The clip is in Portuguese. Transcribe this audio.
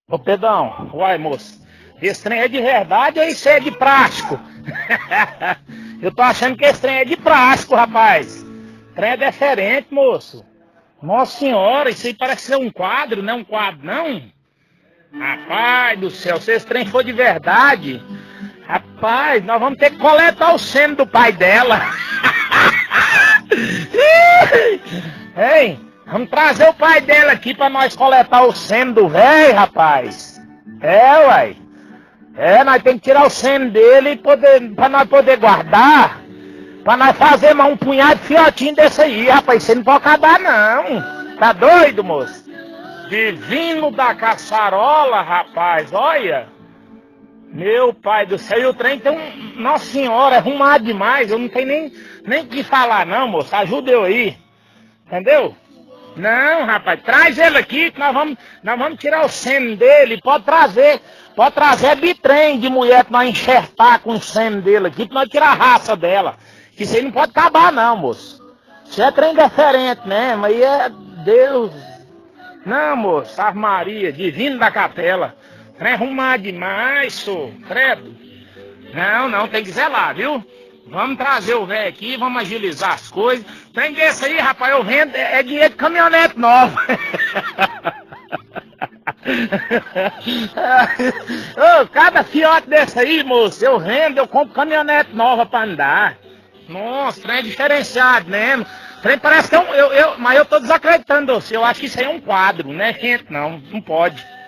Ô Pedrão, uai moço, esse trem é de verdade ou isso é de plástico? Eu tô achando que esse trem é de plástico, rapaz. O trem é diferente, moço. Nossa senhora, isso aí parece ser um quadro, não é um quadro, não? Rapaz do céu, se esse trem for de verdade, rapaz, nós vamos ter que coletar o sêmen do pai dela. Ei, vamos trazer o pai dela aqui pra nós coletar o sêmen do velho, rapaz. É, uai. É, nós temos que tirar o sêmen dele pra nós poder guardar. Pra nós fazer mais um punhado de fiotinho desse aí, rapaz. Você não pode acabar, não. Tá doido, moço? Divino da caçarola, rapaz, olha. Meu pai do céu, e o trem tem um... Nossa senhora, é arrumado demais. Eu não tenho nem que falar, não, moço. Ajuda eu aí. Entendeu? Não, rapaz, traz ele aqui que nós vamos tirar o sêmen dele. Pode trazer bitrem de mulher pra nós enxertar com o sêmen dele aqui, pra nós tirar a raça dela. Que isso aí não pode acabar, não, moço. Isso é trem diferente mesmo, aí é Deus. Não, moço, Ave Maria, divino da capela. Trem arrumado demais, sô, credo. Não, tem que zelar, viu? Vamos trazer o velho aqui, vamos agilizar as coisas. Trem desse aí, rapaz, eu vendo, é dinheiro de caminhonete nova. Cada fiote desse aí, moço, eu vendo, eu compro caminhonete nova pra andar. Nossa, trem é diferenciado mesmo. Trem parece que é mas eu tô desacreditando você. Eu acho que isso aí é um quadro, não é gente não pode.